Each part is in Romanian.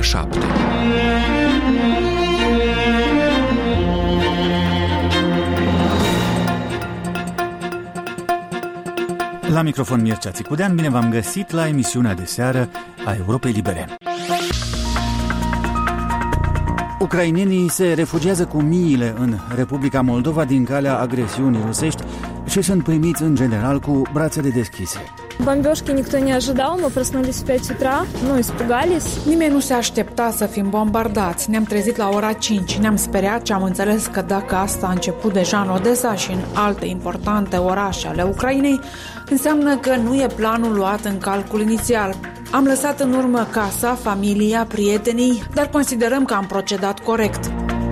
7. La microfon Mircea Țicudean, bine v-am găsit la emisiunea de seară a Europei Libere. Ucrainenii se refugiază cu miile în Republica Moldova din calea agresiunii rusești și sunt primiți în general cu brațele deschise. Бомбежки никто не ожидал, мы проснулись в 5 утра, испугались. Nimeni nu se aștepta să fim bombardați. Ne-am trezit la ora 5, ne-am speriat și am înțeles că dacă asta a început deja în Odessa și în alte importante orașe ale Ucrainei, înseamnă că nu e planul luat în calcul inițial. Am lăsat în urmă casa, familia, prietenii, dar considerăm că am procedat corect.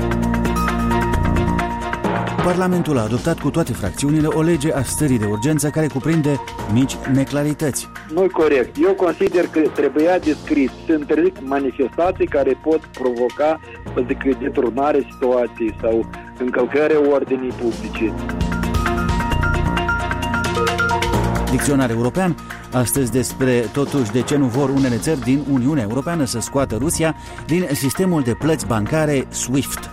Parlamentul a adoptat cu toate fracțiunile o lege a stării de urgență care cuprinde mici neclarități. Nu corect. Eu consider că trebuia descris. Se interzic manifestații care pot provoca, deturnare situației sau încălcarea ordinii publice. Dicționar european, astăzi despre totuși de ce nu vor unele țări din Uniunea Europeană să scoată Rusia din sistemul de plăți bancare SWIFT.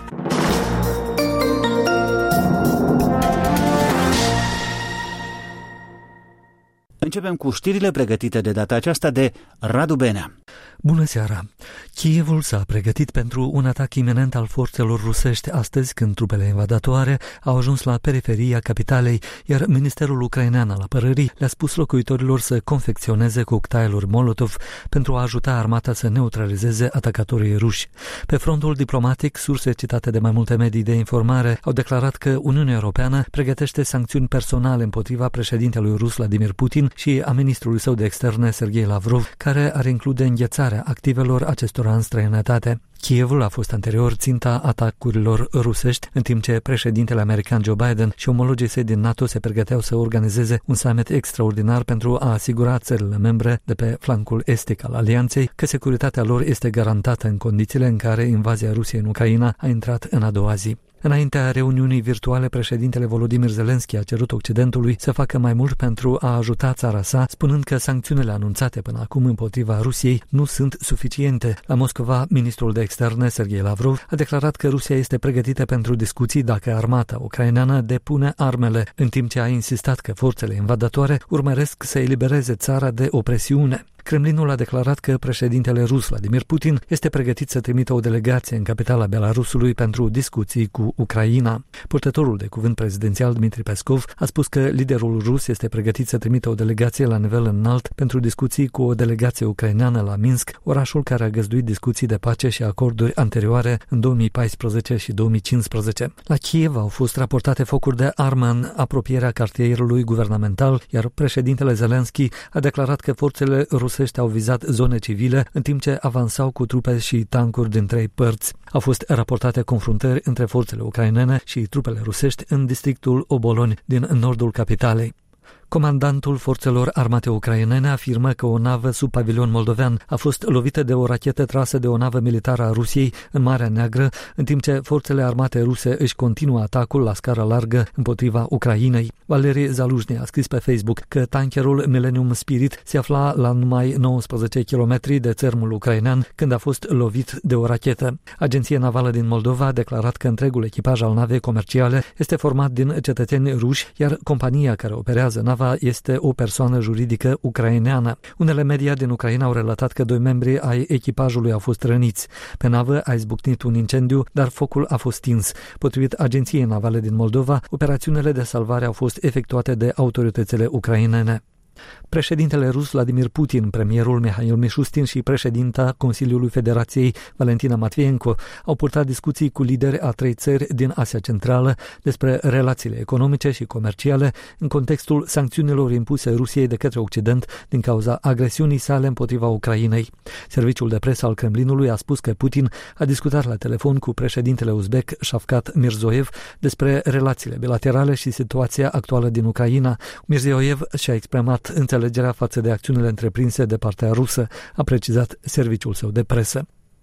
Începem cu știrile pregătite de data aceasta de Radu Benea. Bună seara! Kievul s-a pregătit pentru un atac iminent al forțelor rusești astăzi când trupele invadatoare au ajuns la periferia capitalei, iar Ministerul Ucrainean al Apărării le-a spus locuitorilor să confecționeze cocktailuri Molotov pentru a ajuta armata să neutralizeze atacatorii ruși. Pe frontul diplomatic, surse citate de mai multe medii de informare au declarat că Uniunea Europeană pregătește sancțiuni personale împotriva președintelui rus Vladimir Putin și a ministrului său de externe Sergei Lavrov, care ar include înghețarea activelor acestora în străinătate. Kievul a fost anterior ținta atacurilor rusești, în timp ce președintele american Joe Biden și omologii săi din NATO se pregăteau să organizeze un summit extraordinar pentru a asigura țările membre de pe flancul estic al alianței că securitatea lor este garantată în condițiile în care invazia Rusiei în Ucraina a intrat în a doua zi. Înaintea reuniunii virtuale, președintele Volodymyr Zelensky a cerut Occidentului să facă mai mult pentru a ajuta țara sa, spunând că sancțiunile anunțate până acum împotriva Rusiei nu sunt suficiente. La Moscova, ministrul de externe Sergei Lavrov a declarat că Rusia este pregătită pentru discuții dacă armata ucraineană depune armele, în timp ce a insistat că forțele invadatoare urmăresc să elibereze țara de opresiune. Kremlinul a declarat că președintele rus Vladimir Putin este pregătit să trimită o delegație în capitala Belarusului pentru discuții cu Ucraina. Purtătorul de cuvânt prezidențial Dmitri Peskov a spus că liderul rus este pregătit să trimită o delegație la nivel înalt pentru discuții cu o delegație ucraineană la Minsk, orașul care a găzduit discuții de pace și acorduri anterioare în 2014 și 2015. La Kiev au fost raportate focuri de armă în apropierea cartierului guvernamental, iar președintele Zelensky a declarat că forțele rusești au vizat zone civile în timp ce avansau cu trupe și tancuri din 3 părți. Au fost raportate confruntări între forțele ucrainene și trupele rusești în districtul Oboloni din nordul capitalei. Comandantul forțelor armate ucrainene afirmă că o navă sub pavilion moldovean a fost lovită de o rachetă trasă de o navă militară a Rusiei în Marea Neagră, în timp ce forțele armate ruse își continuă atacul la scară largă împotriva Ucrainei. Valery Zaluzhny a scris pe Facebook că tankerul Millennium Spirit se afla la numai 19 km de țărmul ucrainean când a fost lovit de o rachetă. Agenția Navală din Moldova a declarat că întregul echipaj al navei comerciale este format din cetățeni ruși, iar compania care operează nava este o persoană juridică ucraineană. Unele media din Ucraina au relatat că 2 membri ai echipajului au fost răniți. Pe navă a izbucnit un incendiu, dar focul a fost stins. Potrivit Agenției Navale din Moldova, operațiunile de salvare au fost efectuate de autoritățile ucrainene. Președintele rus Vladimir Putin, premierul Mihail Mishustin și președinta Consiliului Federației Valentina Matvienko au purtat discuții cu lideri a 3 țări din Asia Centrală despre relațiile economice și comerciale în contextul sancțiunilor impuse Rusiei de către Occident din cauza agresiunii sale împotriva Ucrainei. Serviciul de presă al Kremlinului a spus că Putin a discutat la telefon cu președintele uzbek Shavkat Mirzoev despre relațiile bilaterale și situația actuală din Ucraina. Mirzoev și-a exprimat înțelegerea față de acțiunile întreprinse de partea rusă, a precizat serviciul său de presă.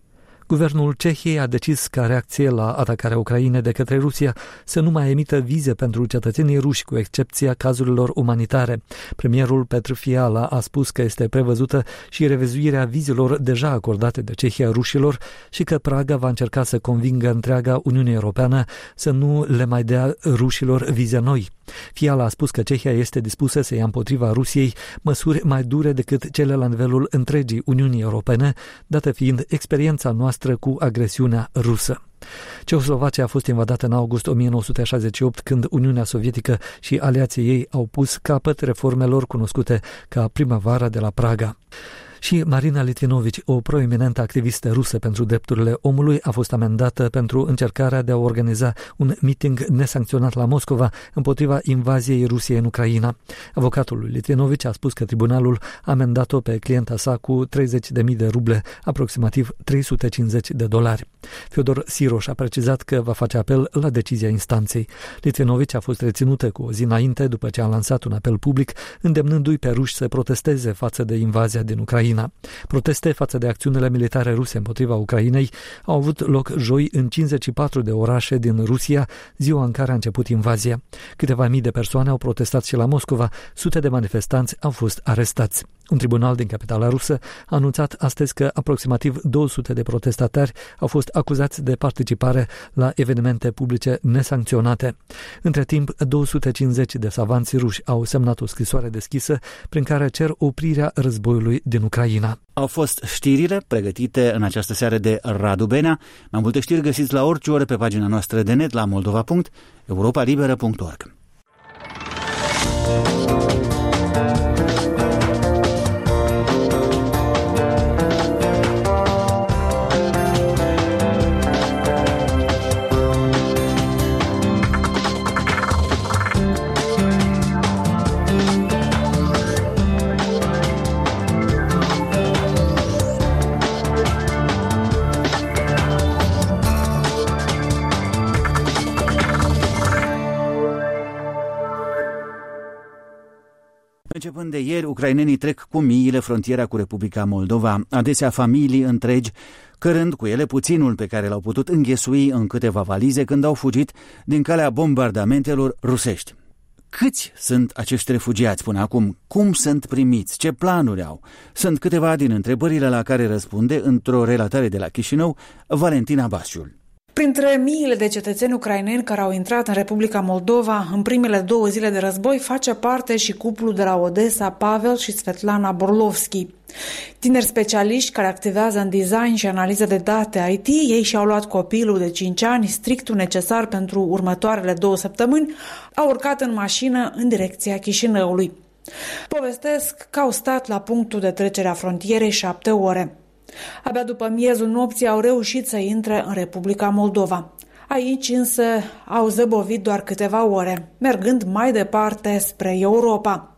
Guvernul Cehiei a decis ca reacție la atacarea Ucrainei de către Rusia să nu mai emită vize pentru cetățenii ruși, cu excepția cazurilor umanitare. Premierul Petr Fiala a spus că este prevăzută și revizuirea vizelor deja acordate de Cehia rușilor și că Praga va încerca să convingă întreaga Uniune Europeană să nu le mai dea rușilor vize noi. Fiala a spus că Cehia este dispusă să ia împotriva Rusiei măsuri mai dure decât cele la nivelul întregii Uniunii Europene, dată fiind experiența noastră cu agresiunea rusă. Cehoslovacia a fost invadată în august 1968, când Uniunea Sovietică și aliații ei au pus capăt reformelor cunoscute ca Primăvara de la Praga. Și Marina Litvinovici, o proeminentă activistă rusă pentru drepturile omului, a fost amendată pentru încercarea de a organiza un meeting nesancționat la Moscova împotriva invaziei Rusiei în Ucraina. Avocatul lui Litvinovici a spus că tribunalul a amendat-o pe clienta sa cu 30.000 de ruble, aproximativ $350. Fyodor Siroș a precizat că va face apel la decizia instanței. Litvinovici a fost reținută cu o zi înainte, după ce a lansat un apel public îndemnându-i pe ruși să protesteze față de invazia din Ucraina. Proteste față de acțiunile militare ruse împotriva Ucrainei au avut loc joi în 54 de orașe din Rusia, ziua în care a început invazia. Câteva mii de persoane au protestat și la Moscova, sute de manifestanți au fost arestați. Un tribunal din capitala rusă a anunțat astăzi că aproximativ 200 de protestatari au fost acuzați de participare la evenimente publice nesancționate. Între timp, 250 de savanți ruși au semnat o scrisoare deschisă prin care cer oprirea războiului din Ucraina. Au fost știrile pregătite în această seară de Radu Benea. Mai multe știri găsiți la orice oră pe pagina noastră de net la moldova.europalibera.org. Începând de ieri, ucrainenii trec cu miile frontiera cu Republica Moldova, adesea familii întregi, cărând cu ele puținul pe care l-au putut înghesui în câteva valize când au fugit din calea bombardamentelor rusești. Câți sunt acești refugiați până acum? Cum sunt primiți? Ce planuri au? Sunt câteva din întrebările la care răspunde, într-o relatare de la Chișinău, Valentina Basiul. Printre miile de cetățeni ucraineni care au intrat în Republica Moldova în primele 2 zile de război face parte și cuplul de la Odessa, Pavel și Svetlana Borlovski. Tineri specialiști care activează în design și analiză de date IT, ei și-au luat copilul de 5 ani, strictul necesar pentru următoarele 2 săptămâni, au urcat în mașină în direcția Chișinăului. Povestesc că au stat la punctul de trecere a frontierei 7 ore. Abia după miezul nopții au reușit să intre în Republica Moldova. Aici însă au zăbovit doar câteva ore, mergând mai departe spre Europa.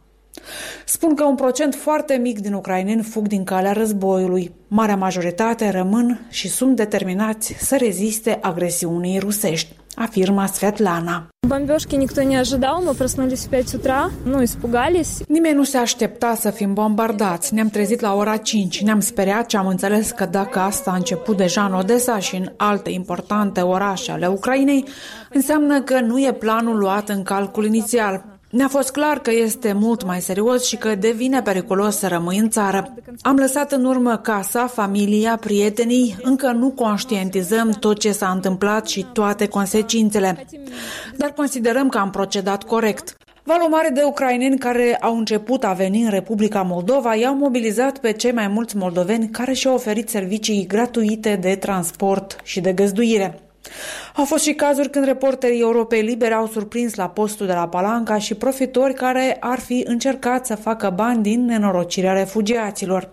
Spun că un procent foarte mic din ucraineni fug din calea războiului. Marea majoritate rămân și sunt determinați să reziste agresiunii rusești, afirma Svetlana. Бомбежки никто не ожидал, мы проснулись в 5 утра, испугались. Nimeni nu se aștepta să fim bombardați. Ne-am trezit la ora 5, ne-am speriat și am înțeles că dacă asta a început deja în Odessa și în alte importante orașe ale Ucrainei, înseamnă că nu e planul luat în calcul inițial. Ne-a fost clar că este mult mai serios și că devine periculos să rămâi în țară. Am lăsat în urmă casa, familia, prietenii, încă nu conștientizăm tot ce s-a întâmplat și toate consecințele. Dar considerăm că am procedat corect. Valul mare de ucraineni care au început a veni în Republica Moldova i-au mobilizat pe cei mai mulți moldoveni care și-au oferit servicii gratuite de transport și de găzduire. Au fost și cazuri când reporterii Europei Libere au surprins la postul de la Palanca și profitori care ar fi încercat să facă bani din nenorocirea refugiaților.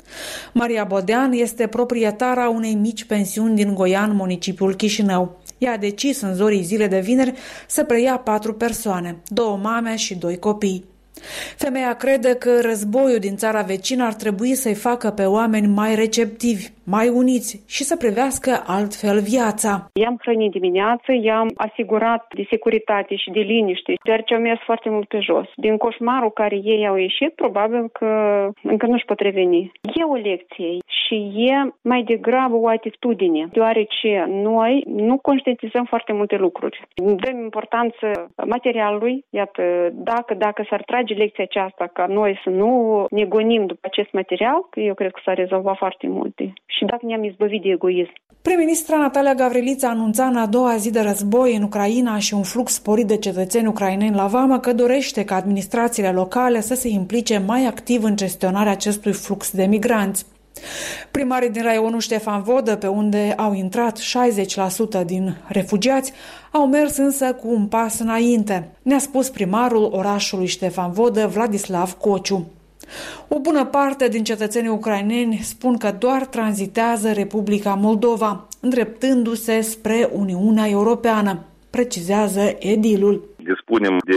Maria Bodean este proprietara unei mici pensiuni din Goian, municipiul Chișinău. Ea a decis în zorii zilei de vineri să preia 4 persoane, 2 mame și 2 copii. Femeia crede că războiul din țara vecină ar trebui să-i facă pe oameni mai receptivi, mai uniți și să privească altfel viața. I-am hrănit dimineață, i-am asigurat de securitate și de liniște, deoarece au mers foarte mult pe jos. Din coșmarul care ei au ieșit, probabil că încă nu-și pot reveni. E o lecție și e mai degrabă o atitudine, deoarece noi nu conștientizăm foarte multe lucruri. Dăm importanță materialului, iată, dacă s-ar trage lecția aceasta ca noi să nu ne gonim după acest material, eu cred că s-ar rezolva foarte multe. Și dacă ne-am izbăvit de egoism. Prim-ministra Natalia Gavrilița anunța în a doua zi de război în Ucraina și un flux sporit de cetățeni ucraineni la vamă că dorește ca administrațiile locale să se implice mai activ în gestionarea acestui flux de migranți. Primarii din raionul Ștefan Vodă, pe unde au intrat 60% din refugiați, au mers însă cu un pas înainte, ne-a spus primarul orașului Ștefan Vodă, Vladislav Cociu. O bună parte din cetățenii ucraineni spun că doar tranzitează Republica Moldova, îndreptându-se spre Uniunea Europeană, precizează edilul. Dispunem de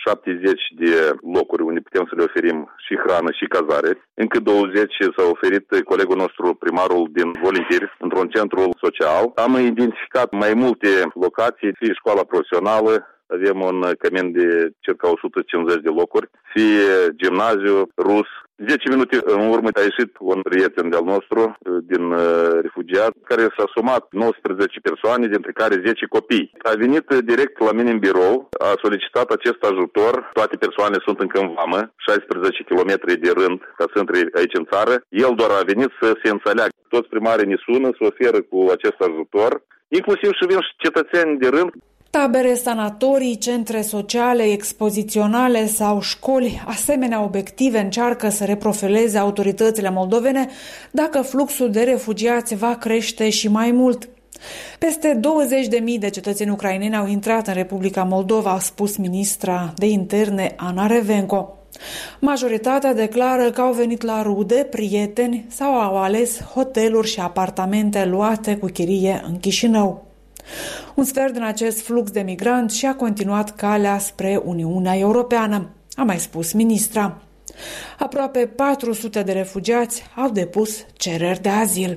70 de locuri unde putem să le oferim și hrană și cazare. Încă 20 s-a oferit colegul nostru, primarul din Voluntari, într-un centru social. Am identificat mai multe locații, fie școala profesională, avem un cămin de circa 150 de locuri, fie gimnaziu rus. 10 minute în urmă a ieșit un prieten de-al nostru din refugiat care s-a sumat 19 persoane, dintre care 10 copii. A venit direct la mine în birou, a solicitat acest ajutor. Toate persoanele sunt încă în vamă, 16 km de rând ca să intre aici în țară. El doar a venit să se înțeleagă. Toți primarii ne sună, se oferă cu acest ajutor, inclusiv și vin și cetățeni de rând. Tabere, sanatorii, centre sociale, expoziționale sau școli, asemenea obiective încearcă să reprofileze autoritățile moldovene dacă fluxul de refugiați va crește și mai mult. Peste 20.000 de cetățeni ucraineni au intrat în Republica Moldova, a spus ministra de interne Ana Revenco. Majoritatea declară că au venit la rude, prieteni sau au ales hoteluri și apartamente luate cu chirie în Chișinău. Un sfert din acest flux de migranți și-a continuat calea spre Uniunea Europeană, a mai spus ministra. Aproape 400 de refugiați au depus cereri de azil.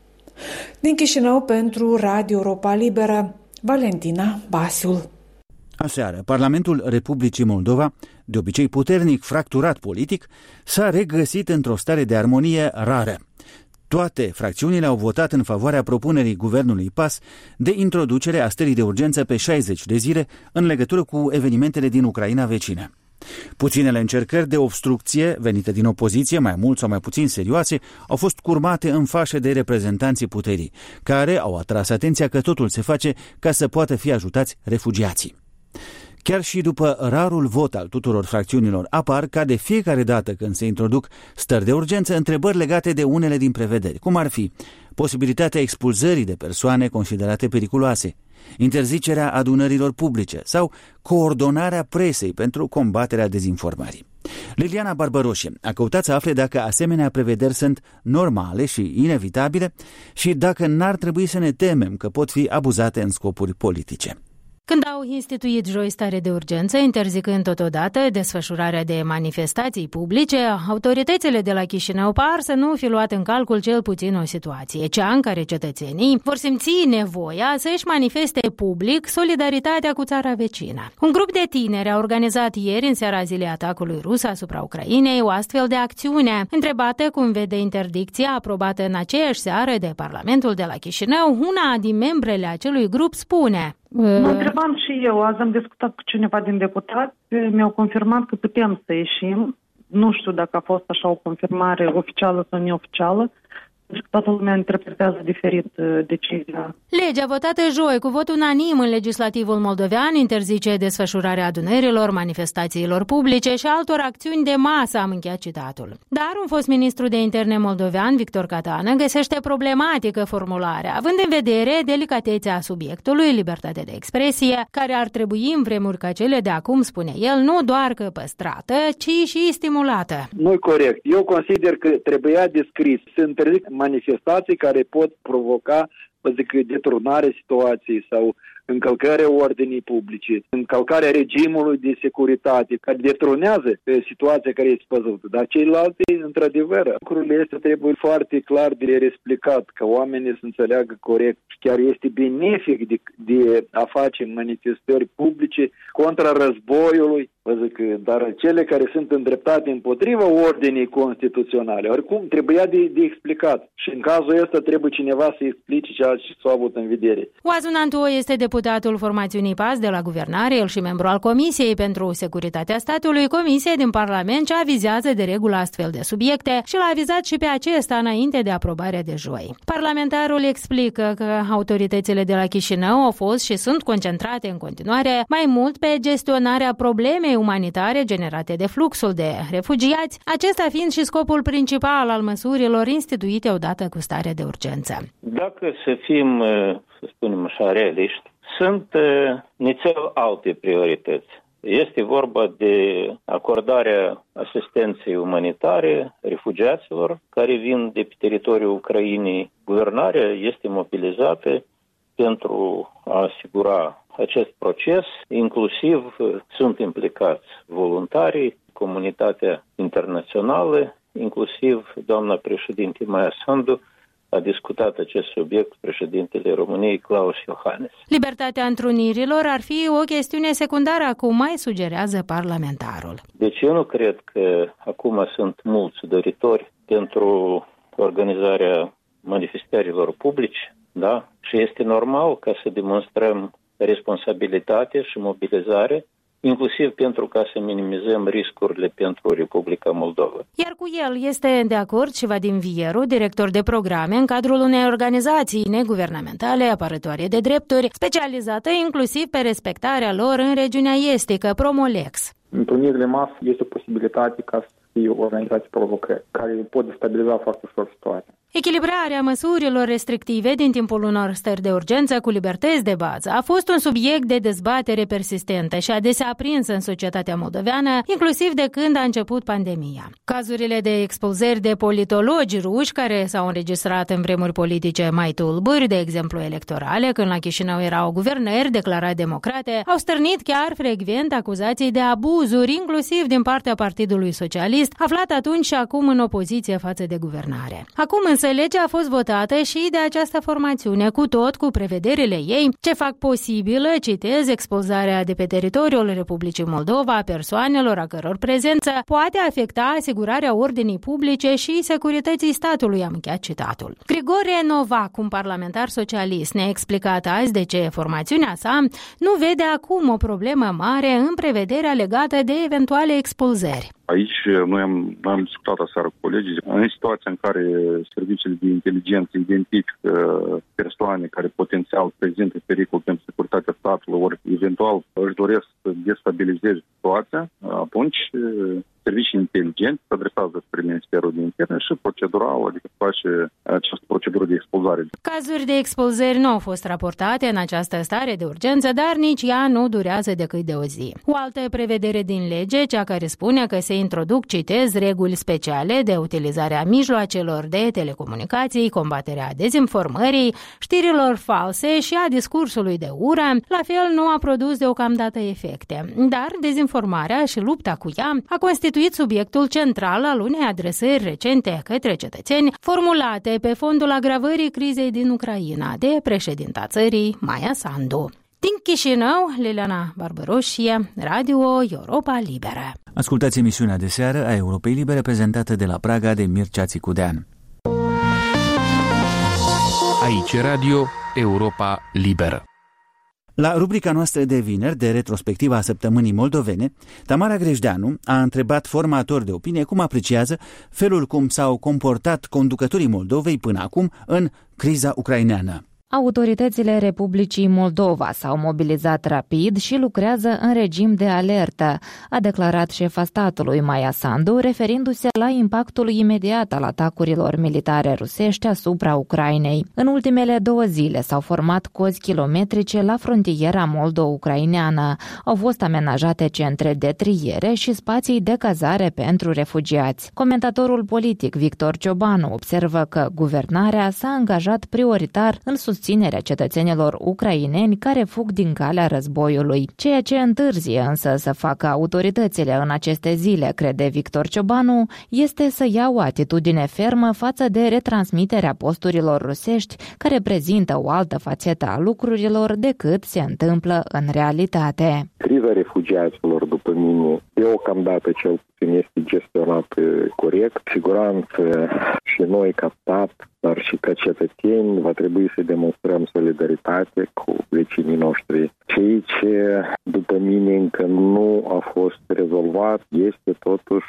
Din Chișinău pentru Radio Europa Liberă, Valentina Basiul. Aseară, Parlamentul Republicii Moldova, de obicei puternic fracturat politic, s-a regăsit într-o stare de armonie rară. Toate fracțiunile au votat în favoarea propunerii guvernului PAS de introducere a stării de urgență pe 60 de zile în legătură cu evenimentele din Ucraina vecină. Puținele încercări de obstrucție venite din opoziție, mai mult sau mai puțin serioase, au fost curmate în fașe de reprezentanții puterii, care au atras atenția că totul se face ca să poată fi ajutați refugiații. Chiar și după rarul vot al tuturor fracțiunilor, apar ca de fiecare dată când se introduc stări de urgență întrebări legate de unele din prevederi, cum ar fi posibilitatea expulzării de persoane considerate periculoase, interzicerea adunărilor publice sau coordonarea presei pentru combaterea dezinformării. Liliana Barbaroșe a căutat să afle dacă asemenea prevederi sunt normale și inevitabile și dacă n-ar trebui să ne temem că pot fi abuzate în scopuri politice. Când au instituit joi stare de urgență, interzicând totodată desfășurarea de manifestații publice, autoritățile de la Chișinău par să nu fi luat în calcul cel puțin o situație, cea în care cetățenii vor simți nevoia să-și manifeste public solidaritatea cu țara vecină. Un grup de tineri a organizat ieri, în seara zilei atacului rus asupra Ucrainei, o astfel de acțiune. Întrebată cum vede interdicția aprobată în aceeași seară de Parlamentul de la Chișinău, una din membrele acelui grup spune: Mă întrebam și eu, azi am discutat cu cineva din deputați, mi-au confirmat că putem să ieșim. Nu știu dacă a fost așa o confirmare oficială sau neoficială, pentru că toată lumea interpretează diferit decizia. Legea votată joi cu vot unanim în legislativul moldovean interzice desfășurarea adunărilor, manifestațiilor publice și altor acțiuni de masă, am încheiat citatul. Dar un fost ministru de interne moldovean, Victor Catană, găsește problematică formularea, având în vedere delicatețea subiectului, libertatea de expresie, care ar trebui în vremuri ca cele de acum, spune el, nu doar că păstrată, ci și stimulată. Nu-i corect. Eu consider că trebuia descris să interzic manifestații care pot provoca, deturnarea situației sau încălcarea ordinii publice, încălcarea regimului de securitate, care deturnează situația care este văzută. Dar ceilalți într-adevăr, lucrurile astea trebuie foarte clar de explicat, ca oamenii să înțeleagă corect. Chiar este benefic de a face manifestări publice contra războiului, vă zic, dar cele care sunt îndreptate împotriva ordinii constituționale, oricum trebuia de explicat. Și în cazul ăsta trebuie cineva să explice ceea ce s-a avut în vedere. Oazun Antuo este deputatul formațiunii PAS de la guvernare, el și membru al Comisiei pentru Securitatea Statului, comisie din Parlament ce avizează de regulă astfel de subiecte și l-a avizat și pe acesta înainte de aprobarea de joi. Parlamentarul explică că autoritățile de la Chișinău au fost și sunt concentrate în continuare mai mult pe gestionarea problemei umanitare generate de fluxul de refugiați, acesta fiind și scopul principal al măsurilor instituite odată cu starea de urgență. Dacă să fim, să spunem așa, realiști, sunt nițel alte priorități. Este vorba de acordarea asistenței umanitare refugiaților care vin de pe teritoriul Ucrainei. Guvernarea este mobilizată pentru a asigura acest proces, inclusiv sunt implicați voluntarii, comunitatea internațională, inclusiv doamna președinte Maia Sandu a discutat acest subiect cu președintele României, Klaus Iohannis. Libertatea întrunirilor ar fi o chestiune secundară, acum mai sugerează parlamentarul. Deci eu nu cred că acum sunt mulți doritori pentru organizarea manifestărilor publice, da? Și este normal ca să demonstrăm responsabilitate și mobilizare, inclusiv pentru ca să minimizăm riscurile pentru Republica Moldova. Iar cu el este de acord și Vadim Vieru, director de programe în cadrul unei organizații neguvernamentale apărătoare de drepturi, specializată inclusiv pe respectarea lor în regiunea estică, Promolex. Întrunirile masă este o posibilitate ca să fie organizații provocări, care pot destabiliza foarte ușor situația. Echilibrarea măsurilor restrictive din timpul unor stări de urgență cu libertăți de bază a fost un subiect de dezbatere persistentă și adesea aprinsă în societatea moldoveană, inclusiv de când a început pandemia. Cazurile de expulzări de politologi ruși care s-au înregistrat în vremuri politice mai tulburi, de exemplu electorale, când la Chișinău erau guvernări declarat democrate, au stârnit chiar frecvent acuzații de abuzuri, inclusiv din partea Partidului Socialist, aflat atunci și acum în opoziție față de guvernare. Acum însă legea a fost votată și de această formațiune, cu prevederile ei, ce fac posibilă, citez, expulzarea de pe teritoriul Republicii Moldova a persoanelor a căror prezență poate afecta asigurarea ordinii publice și securității statului, am încheiat citatul. Grigore Novac, un parlamentar socialist, ne-a explicat azi de ce formațiunea sa nu vede acum o problemă mare în prevederea legată de eventuale expulzări. Aici noi am discutat aseară cu colegii. În situația în care serviciile de inteligență identifică persoane care potențial prezintă pericol pentru securitatea statului, ori eventual își doresc să destabilizeze situația, atunci servicii inteligente se adresează spre Ministerul de Interne și procedural, adică face această procedură de expulzare. Cazuri de expulzări nu au fost raportate în această stare de urgență, dar nici ea nu durează decât de o zi. O altă prevedere din lege, cea care spune că se introduc, citez, reguli speciale de utilizare a mijloacelor de telecomunicații, combaterea dezinformării, știrilor false și a discursului de ură, la fel nu a produs deocamdată efecte. Dar dezinformarea și lupta cu ea a constituit subiectul central al unei adresări recente către cetățeni formulate pe fondul agravării crizei din Ucraina de președinta țării, Maia Sandu. Din Chișinău, Liliana Barbaroșie, Radio Europa Liberă. Ascultați emisiunea de seară a Europei Libere prezentată de la Praga de Mircea Țicudean. Aici Radio Europa Liberă. La rubrica noastră de vineri, de retrospectiva săptămânii moldovene, Tamara Grejdeanu a întrebat formatori de opinie cum apreciază felul cum s-au comportat conducătorii Moldovei până acum în criza ucraineană. Autoritățile Republicii Moldova s-au mobilizat rapid și lucrează în regim de alertă, a declarat șefa statului Maia Sandu, referindu-se la impactul imediat al atacurilor militare rusești asupra Ucrainei. În ultimele 2 zile s-au format cozi kilometrice la frontiera moldo-ucraineană. Au fost amenajate centre de triere și spații de cazare pentru refugiați. Comentatorul politic Victor Ciobanu observă că guvernarea s-a angajat prioritar în susținerea susținerea cetățenilor ucraineni care fug din calea războiului. Ceea ce întârzie însă să facă autoritățile în aceste zile, crede Victor Ciobanu, este să ia o atitudine fermă față de retransmiterea posturilor rusești care prezintă o altă fațetă a lucrurilor decât se întâmplă în realitate. Criza refugiaților, după mine, deocamdată cel puțin este gestionată corect. Siguranță și noi ca stat, dar și ca cetățeni, va trebui să demonstrăm solidaritate cu vecinii noștri. Ceea ce, după mine, încă nu a fost rezolvat este totuși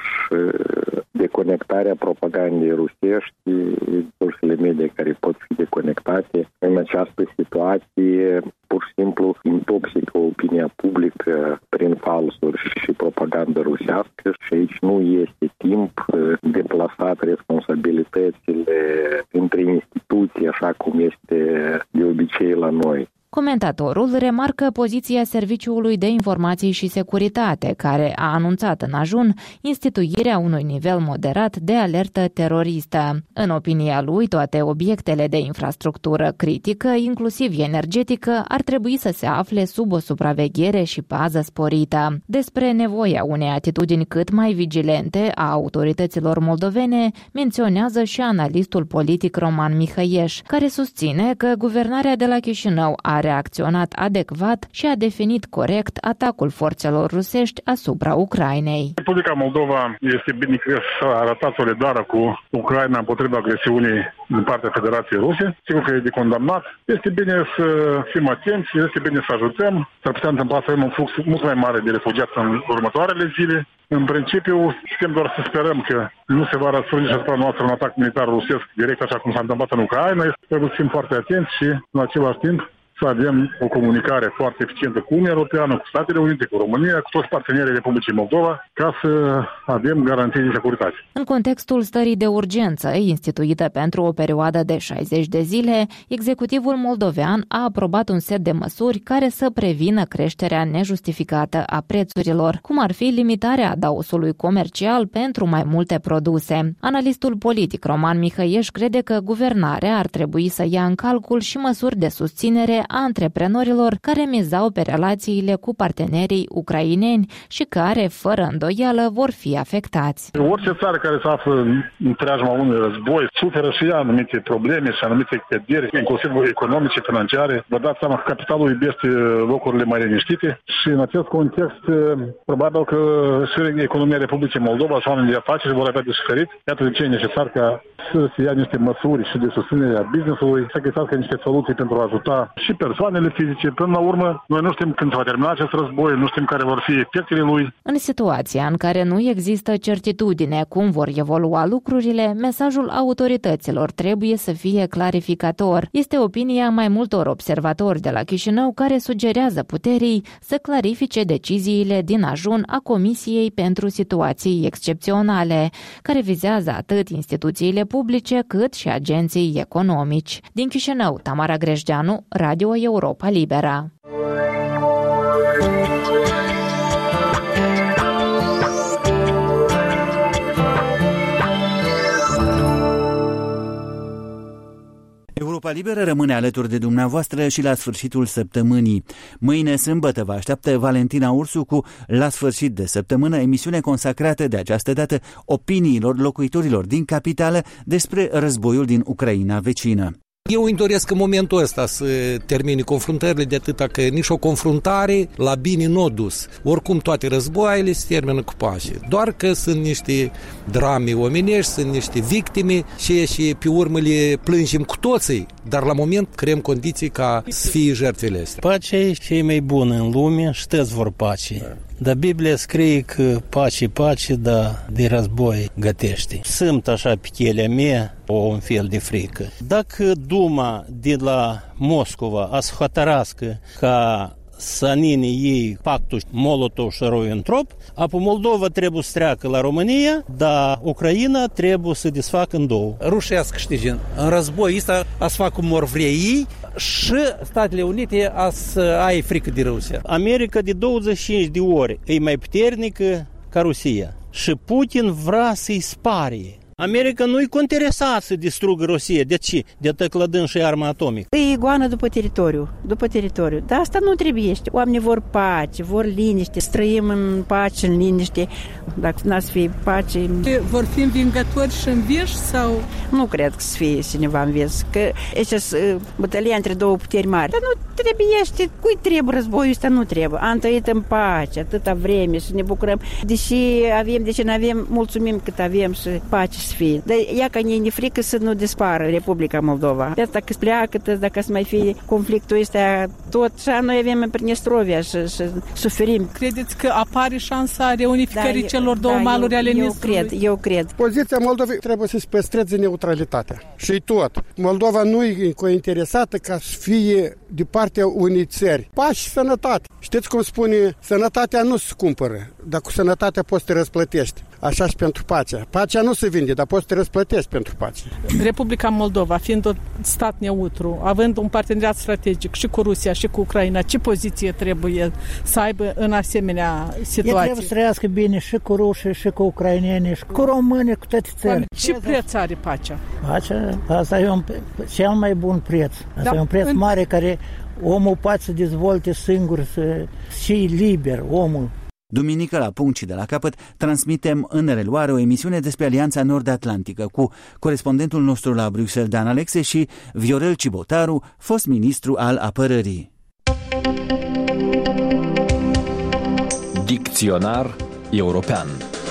deconectarea propagandei rusești, sursele media care pot fi deconectate. În această situație, pur și simplu, intoxică opinia publică prin falsuri și propagandă rusească și aici nu este timp deplasat responsabilitățile între instituții, așa cum este de obicei la noi. Comentatorul remarcă poziția Serviciului de Informații și Securitate, care a anunțat în ajun instituirea unui nivel moderat de alertă teroristă. În opinia lui, toate obiectele de infrastructură critică, inclusiv energetică, ar trebui să se afle sub o supraveghere și pază sporită. Despre nevoia unei atitudini cât mai vigilente a autorităților moldovene menționează și analistul politic Roman Mihăieș, care susține că guvernarea de la Chișinău a reacționat adecvat și a definit corect atacul forțelor rusești asupra Ucrainei. Republica Moldova este bine că s-a arătat solidară cu Ucraina împotriva agresiunii din partea Federației Ruse. Sigur că e de condamnat. Este bine să fim atenți, este bine să ajutăm. S-ar putea întâmpla să avem un flux mult mai mare de refugiați în următoarele zile. În principiu, putem doar să sperăm că nu se va răsfrânge asupra noastră un atac militar rusesc direct așa cum s-a întâmplat în Ucraina. Trebuie să fim foarte atenți și, în același timp, să avem o comunicare foarte eficientă cu Uniunea Europeană, cu Statele Unite, cu România, cu toți partenerii Republicii Moldova, ca să avem garanții de securitate. În contextul stării de urgență, instituită pentru o perioadă de 60 de zile, executivul moldovean a aprobat un set de măsuri care să prevină creșterea nejustificată a prețurilor, cum ar fi limitarea adaosului comercial pentru mai multe produse. Analistul politic Roman Mihăieș crede că guvernarea ar trebui să ia în calcul și măsuri de susținere a antreprenorilor care mizau pe relațiile cu partenerii ucraineni și care, fără îndoială, vor fi afectați. Orice țară care se află în preajma unui război suferă și ea anumite probleme și anumite căderi, inclusiv economice, financiare. Vă dați seama că capitalul iubește locurile mai liniștite și în acest context probabil că și economia Republicii Moldova și oamenii de afaceri vor avea de suferit. Iată de ce e necesar ca să se ia niște măsuri și de susținere a business-ului, să găsească niște soluții pentru a ajuta și persoanele fizice. Până la urmă, noi nu știm când se va termina acest război, nu știm care vor fi efectele lui. În situația în care nu există certitudine cum vor evolua lucrurile, mesajul autorităților trebuie să fie clarificator. Este opinia mai multor observatori de la Chișinău care sugerează puterii să clarifice deciziile din ajun a Comisiei pentru Situații Excepționale, care vizează atât instituțiile publice cât și agenții economici. Din Chișinău, Tamara Grejdeanu, Radio Europa Libera. Europa Liberă rămâne alături de dumneavoastră și la sfârșitul săptămânii. Mâine, sâmbătă, vă așteaptă Valentina Ursu cu La sfârșit de săptămână, emisiune consacrată de această dată opiniilor locuitorilor din capitală despre războiul din Ucraina vecină. Eu îmi doresc în momentul ăsta să termine confruntările, de atâta că nici o confruntare la bine nu a dus. Oricum toate războaiele se termină cu pace. Doar că sunt niște drame omenești, sunt niște victime și pe urmă le plângem cu toții, dar la moment creăm condiții ca să fie jertfele astea. Pacea e cea mai bună în lume și toți vor pace. Dar Biblia scrie că pace, dar de război gătește. Simt așa pe chelea mea un fel de frică. Dacă Duma de la Moscova a să hotărască ca să anine ei pactul Molotov-Ribbentrop, apoi Moldova trebuie să treacă la România, dar Ucraina trebuie să desfacă în două. Rușia să câștige în război ăsta, a să facă cum or vrea ei și Statele Unite a să ai frică de Rusia. America de 25 de ori e mai puternică ca Rusia și Putin vrea să-i spare. America nu-i interesat să distrugă Rusia. De ce? De tăclădând și arma atomică. E goană după teritoriu. Dar asta nu trebuie. Oamenii vor pace, vor liniște, să trăim în pace, în liniște. Dacă n-ar fi pace... Vor fi învingători și înviși sau... Nu cred că să fie cineva învins. Că aici sunt bătălia între două puteri mari. Dar nu trebuie, cui trebuie războiul ăsta? Nu trebuie. Am trăit în pace atâta vreme și ne bucurăm. Deși nu avem, mulțumim cât avem și pace să fie. Dar ea că ne frică să nu dispară Republica Moldova. De asta că pleacă, dacă să mai fie conflictul ăsta tot, și noi avem în Prinestrovia și suferim. Credeți că apare șansa reunificării celor două maluri ale Nistrului? Eu cred. Poziția Moldovei trebuie să-și păstreze neutralitatea. Și tot. Moldova nu e interesată ca să fie de partea unei țări. Pace și sănătate. Știți cum spune, sănătatea nu se cumpără, dar cu sănătatea poți să te răsplătești. Așa și pentru pacea. Pacea nu se vinde, dar poți să te răsplătești pentru pace. Republica Moldova, fiind un stat neutru, având un parteneriat strategic și cu Rusia și cu Ucraina, ce poziție trebuie să aibă în asemenea situații? Trebuie să trăiască bine și cu rușii, și cu ucraineni, și cu români, cu toate țările. Ce preț are pacea? Pacea, asta e cel mai bun preț. Asta e un preț mare care omul poate să dezvolte singur, să fie liber, omul. Duminică, la punct și de la capăt, transmitem în reluare o emisiune despre Alianța Nord-Atlantică cu corespondentul nostru la Bruxelles, Dan Alexe, și Viorel Cibotaru, fost ministru al apărării. Dicționar european.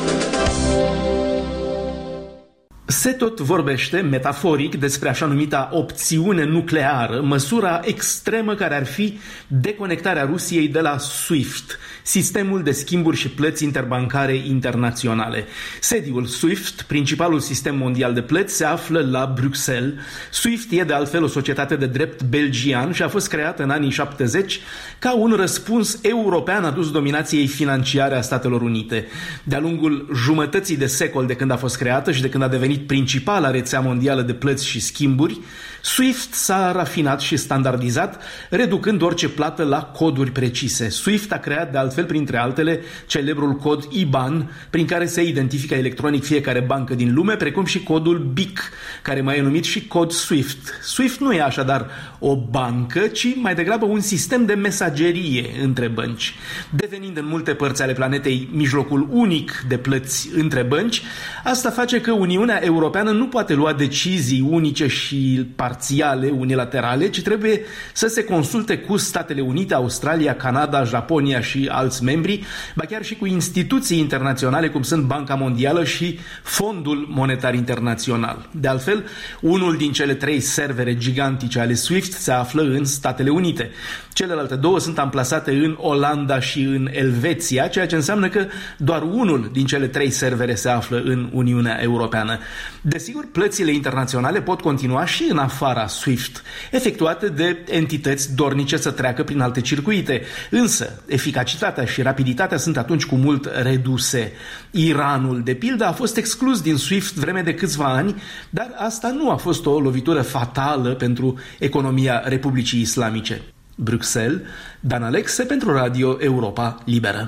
Se tot vorbește, metaforic, despre așa numita opțiune nucleară, măsura extremă care ar fi deconectarea Rusiei de la SWIFT, sistemul de schimburi și plăți interbancare internaționale. Sediul SWIFT, principalul sistem mondial de plăți, se află la Bruxelles. SWIFT e de altfel o societate de drept belgian și a fost creată în anii 70 ca un răspuns european adus dominației financiare a Statelor Unite. De-a lungul jumătății de secol de când a fost creată și de când a devenit principala rețea mondială de plăți și schimburi, SWIFT s-a rafinat și standardizat, reducând orice plată la coduri precise. SWIFT a creat de altfel, printre altele, celebrul cod IBAN, prin care se identifică electronic fiecare bancă din lume, precum și codul BIC, care mai e numit și cod SWIFT. SWIFT nu e așadar o bancă, ci mai degrabă un sistem de mesagerie între bănci. Devenind în multe părți ale planetei mijlocul unic de plăți între bănci, asta face că Uniunea Europeană nu poate lua decizii unice și parțiale, unilaterale, ci trebuie să se consulte cu Statele Unite, Australia, Canada, Japonia și alți membri, ba chiar și cu instituții internaționale cum sunt Banca Mondială și Fondul Monetar Internațional. De altfel, unul din cele 3 servere gigantice ale SWIFT se află în Statele Unite. Celelalte 2 sunt amplasate în Olanda și în Elveția, ceea ce înseamnă că doar unul din cele 3 servere se află în Uniunea Europeană. Desigur, plățile internaționale pot continua și în afara SWIFT, efectuate de entități dornice să treacă prin alte circuite, însă eficacitatea și rapiditatea sunt atunci cu mult reduse. Iranul, de pildă, a fost exclus din SWIFT vreme de câțiva ani, dar asta nu a fost o lovitură fatală pentru economia Republicii Islamice. Bruxelles, Dan Alexe pentru Radio Europa Liberă.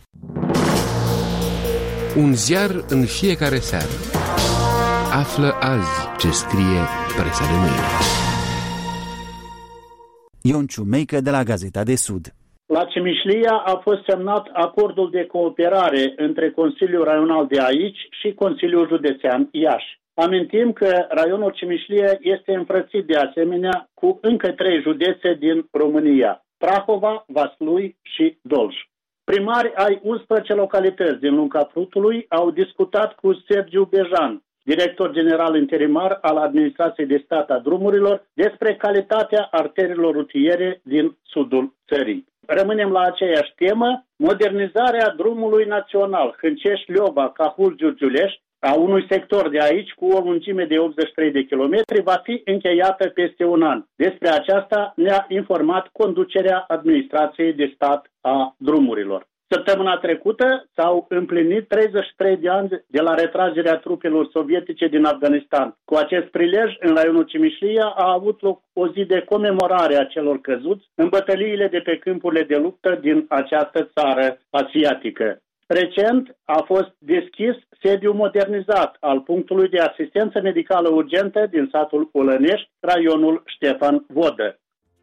Un ziar în fiecare seară. Află azi ce scrie presa de mâine. Ion Ciumeică de la Gazeta de Sud. La Cimișlia a fost semnat acordul de cooperare între Consiliul Raional de aici și Consiliul Județean Iași. Amintim că raionul Cimișlia este înfrățit de asemenea cu încă 3 județe din România: Prahova, Vaslui și Dolj. Primari ai 11 localități din Lunca Prutului au discutat cu Sergiu Bejan, director general interimar al Administrației de Stat a Drumurilor, despre calitatea arteriilor rutiere din sudul țării. Rămânem la aceeași temă: modernizarea drumului național Hâncești-Lioba-Cahul-Giurgiuleș, a unui sector de aici cu o lungime de 83 de kilometri, va fi încheiată peste un an. Despre aceasta ne-a informat conducerea Administrației de Stat a Drumurilor. Săptămâna trecută s-au împlinit 33 de ani de la retragerea trupelor sovietice din Afganistan. Cu acest prilej, în raionul Cimișlia a avut loc o zi de comemorare a celor căzuți în bătăliile de pe câmpurile de luptă din această țară asiatică. Recent a fost deschis sediul modernizat al punctului de asistență medicală urgentă din satul Ulănești, raionul Ștefan Vodă.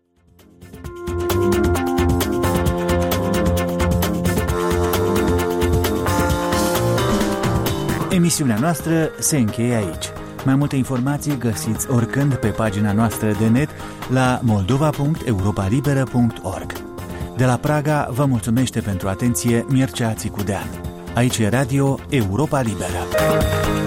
Emisiunea noastră se încheie aici. Mai multe informații găsiți oricând pe pagina noastră de net la moldova.europalibera.org. De la Praga vă mulțumește pentru atenție Mircea Țicudean. Aici e Radio Europa Liberă.